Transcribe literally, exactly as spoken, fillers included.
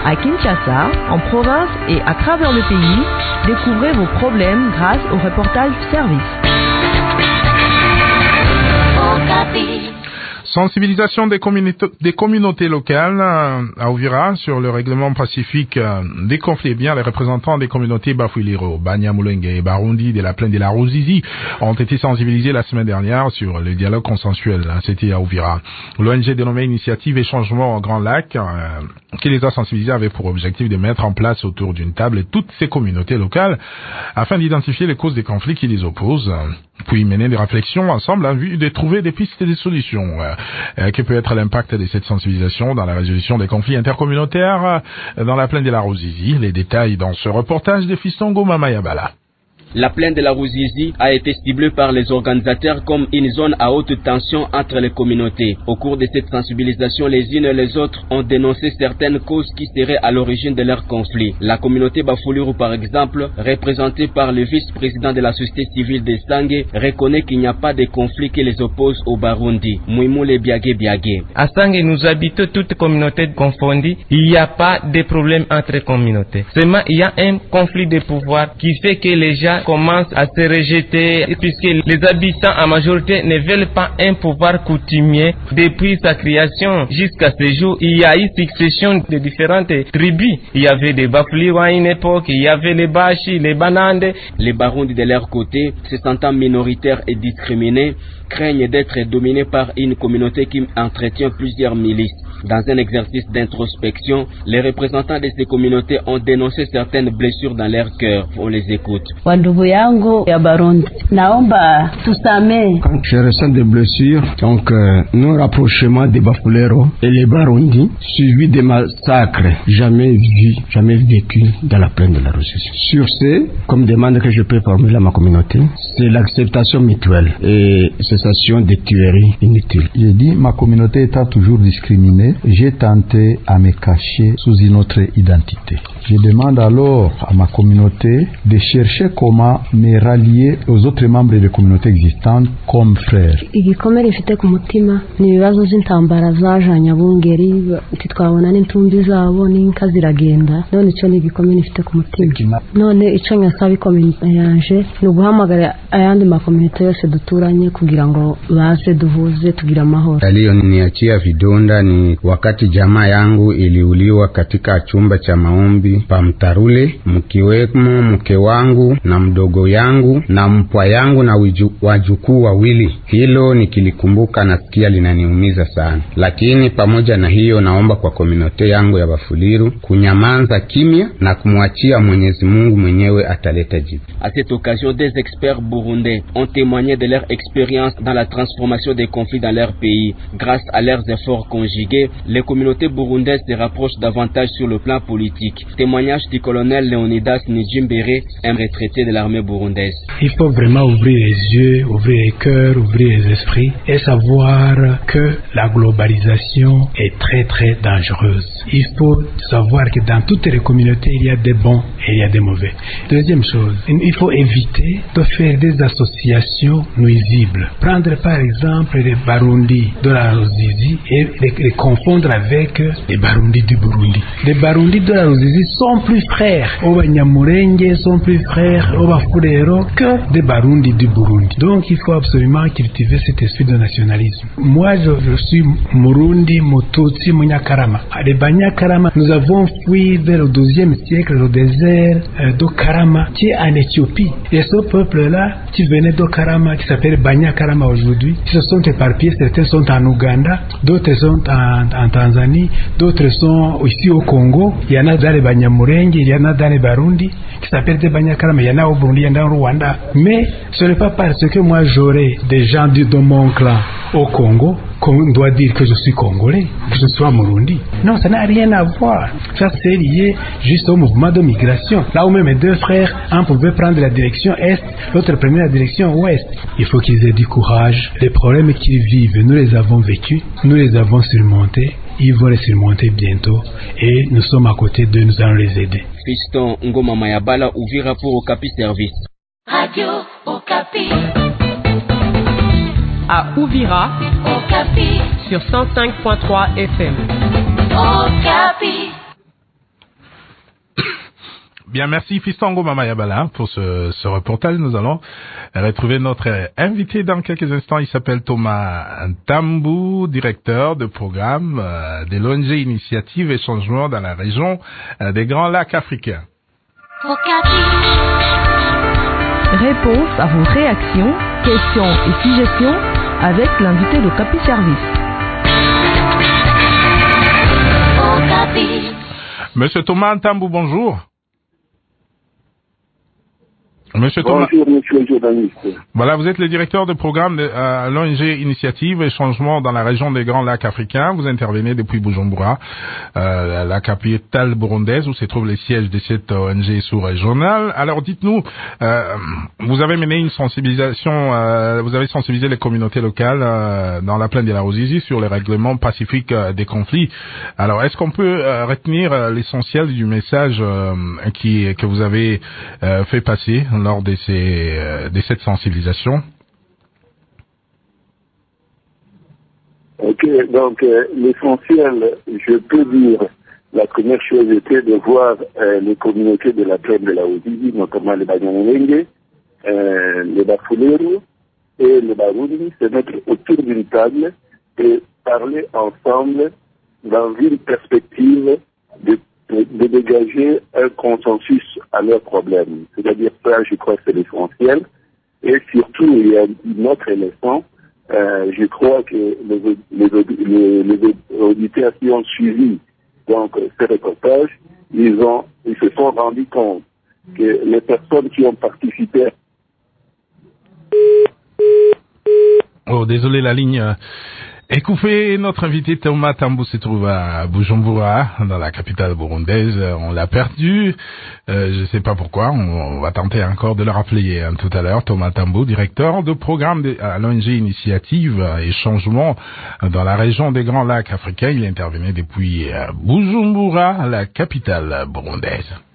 À Kinshasa, en province et à travers le pays, découvrez vos problèmes grâce au reportage service. Sensibilisation des communautés, des communautés locales à Uvira sur le règlement pacifique des conflits. Eh bien, les représentants des communautés Bafouiliro, Banyamulenge et Barundi de la plaine de la Ruzizi ont été sensibilisés la semaine dernière sur le dialogue consensuel. C'était à Uvira. L'O N G dénommée Initiative et Changement au Grand Lac, euh, qui les a sensibilisés, avait pour objectif de mettre en place autour d'une table toutes ces communautés locales afin d'identifier les causes des conflits qui les opposent, puis mener des réflexions ensemble en vue de trouver des pistes et des solutions. Euh, que peut être l'impact de cette sensibilisation dans la résolution des conflits intercommunautaires euh, dans la plaine de la Ruzizi? Les détails dans ce reportage de Fiston Goma Mayabala. La plaine de la Ruzizi a été ciblée par les organisateurs comme une zone à haute tension entre les communautés. Au cours de cette sensibilisation, les unes et les autres ont dénoncé certaines causes qui seraient à l'origine de leurs conflits. La communauté Bafouliru, par exemple, représentée par le vice-président de la société civile de Sangue, reconnaît qu'il n'y a pas de conflit qui les oppose au Barundi. Mouimoule Biagé Biagé. À Sangue, nous habitons toutes communautés confondues. Il n'y a pas de problème entre communautés. Seulement, il y a un conflit de pouvoir qui fait que les gens commence à se rejeter puisque les habitants en majorité ne veulent pas un pouvoir coutumier. Depuis sa création jusqu'à ce jour, il y a eu succession de différentes tribus. Il y avait des Bafouliru à une époque, il y avait les Bashi, les Banande. Les Barundi de leur côté, se sentant minoritaires et discriminés, craignent d'être dominés par une communauté qui entretient plusieurs milices. Dans un exercice d'introspection, les représentants de ces communautés ont dénoncé certaines blessures dans leur cœur. On les écoute. Quand je ressens des blessures, donc euh, nos rapprochements des Bafouliru et les Barundi, suivis des massacres jamais vus, jamais vécus dans la plaine de la Ruzizi. Sur ce, comme demande que je peux formuler à ma communauté, c'est l'acceptation mutuelle et cessation des tueries inutiles. J'ai dit, ma communauté étant toujours discriminée, j'ai tenté à me cacher sous une autre identité. Je demande alors à ma communauté de chercher comment me rallier aux autres membres des communautés existantes comme frères. Igikomere ifite ku mutima ni ibibazo z'intambara zajanye abungeri titwabona n'intumbi zabo n'inka ziragenda none ico ni igikomere ifite ku mutima none ico nyasaba ikomite yanje ni uguhamagara ayandi makomite yose duturanye kugira ngo baze duhuze tugira amahoro. Aliyoniachia vidonda ni wakati jamaa yangu iliuliwa katika chumba cha maombi pa Mtarule, mkiwemo mke wangu na mdogo yangu na mpwa yangu na wajukuu wawili. Hilo nikilikumbuka nasikia linaniumiza sana. Lakini pamoja na hiyo, naomba kwa komunote yangu ya Bafouliru kunyamanza kimya na kumwachia Mwenyezi Mungu mwenyewe ataleta jibu. À cette occasion, des experts burundais ont témoigné de leur expérience dans la transformation des conflits dans leur pays. Grâce à leurs efforts conjugués, les communautés burundaises se rapprochent davantage sur le plan politique. Témoignage du colonel Léonidas Nidjimbere, un retraité de l'armée burundaise. Il faut vraiment ouvrir les yeux, ouvrir les cœurs, ouvrir les esprits et savoir que la globalisation est très très dangereuse. Il faut savoir que dans toutes les communautés, il y a des bons et il y a des mauvais. Deuxième chose, il faut éviter de faire des associations nuisibles. Prendre par exemple les Barundi de la Ruzizi et les, les confondre avec les Barundi du Burundi. Les Barundi de la Ruzizi sont plus frères aux Banyamulenge, sont plus frères aux Bafouliru que des Barundi du Burundi. Donc il faut absolument cultiver cet esprit de nationalisme. Moi je, je suis Murundi, Mututsi, Munyakarama. Les Banyakarama, nous avons fui vers le douzième siècle le désert euh, de Karama qui est en Éthiopie. Et ce peuple-là qui venait de Karama, qui s'appelle Banyakarama aujourd'hui, ils se sont éparpillés. Certains sont en Ouganda, d'autres sont en, en Tanzanie, d'autres sont ici au Congo. Il y en a dans les Banyamulenge, il y en a dans les Barundi qui s'appellent des Banyakarama, il y en a au Burundi, il y en a au Rwanda. Mais ce n'est pas parce que moi j'aurai des gens de, de mon clan au Congo qu'on doit dire que je suis congolais, que je sois Murundi. Non, ça n'a rien à voir. Ça c'est lié juste au mouvement de migration. Là où même mes deux frères, un pouvait prendre la direction est, l'autre prenait la direction ouest. Il faut qu'ils aient du courage. Les problèmes qu'ils vivent, nous les avons vécus, nous les avons surmontés. Ils vont les surmonter bientôt et nous sommes à côté d'eux, nous allons les aider. Fiston Ngoma Mayabala, Uvira pour Okapi Service. Radio Okapi. À Uvira, Okapi. Sur cent cinq point trois F M. Okapi. Bien, merci Fistongo Mamayabala pour ce, ce reportage. Nous allons retrouver notre invité dans quelques instants. Il s'appelle Thomas Ntambou, directeur de programme euh, de l'O N G Initiative et Changement dans la région euh, des Grands Lacs africains. Réponse à vos réactions, questions et suggestions avec l'invité de Capi Service. Monsieur Thomas Ntambou, bonjour. Monsieur Thomas. Bonjour, monsieur le journaliste. Voilà, vous êtes le directeur de programme de euh, l'O N G Initiative et Changement dans la région des Grands Lacs africains. Vous intervenez depuis Bujumbura, euh, la capitale burundaise où se trouve les sièges de cette O N G sous-régionale. Alors, dites-nous, euh, vous avez mené une sensibilisation, euh, vous avez sensibilisé les communautés locales euh, dans la plaine de la Ruzizi sur les règlements pacifiques euh, des conflits. Alors, est-ce qu'on peut euh, retenir euh, l'essentiel du message euh, qui que vous avez euh, fait passer lors de, ces, euh, de cette sensibilisation? Ok, donc euh, l'essentiel, je peux dire, la première chose était de voir euh, les communautés de la plaine de la Ruzizi, notamment les Banyamulenge, euh, les Bafulero et les Barundi, se mettre autour d'une table et parler ensemble dans une perspective de De, de dégager un consensus à leurs problèmes. C'est-à-dire ça, je crois que c'est l'essentiel. Et surtout, il y a une autre leçon. Euh, je crois que les, les, les, les auditeurs qui ont suivi donc ce reportage, ils ont, ils se sont rendus compte que les personnes qui ont participé. Oh, désolé, la ligne est coupée. Notre invité Thomas Ntambou se trouve à Bujumbura, dans la capitale burundaise. On l'a perdu. Euh, je ne sais pas pourquoi. On, on va tenter encore de le rappeler hein, tout à l'heure. Thomas Ntambou, directeur de programme de, à l'O N G Initiative et Changement dans la région des Grands Lacs africains. Il intervenait depuis Bujumbura, la capitale burundaise.